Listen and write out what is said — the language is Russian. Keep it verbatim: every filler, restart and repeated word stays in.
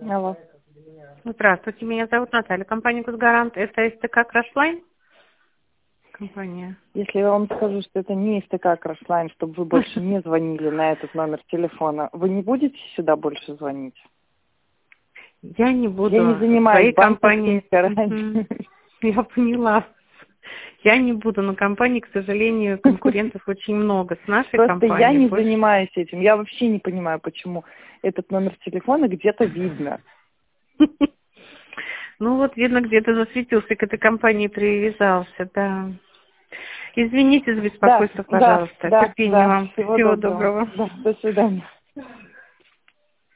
Алло. Здравствуйте, меня зовут Наталья. Компания «Госгарант». Это СТК «Крашлайн»? Компания. Если я вам скажу, что это не СТК «Крашлайн», чтобы вы больше не звонили на этот номер телефона, вы не будете сюда больше звонить? Я не буду. Я не занимаюсь своей компанией. компанией. Я поняла. Я не буду, но компании, к сожалению, конкурентов очень много. С нашей Просто компанией я не больше... занимаюсь этим. Я вообще не понимаю, почему этот номер телефона где-то видно. Ну вот, видно, где-то засветился, к этой компании привязался, да. Извините за беспокойство, Да, да, пожалуйста. да, Терпения да. вам. Всего Всего доброго. доброго. Да, до свидания.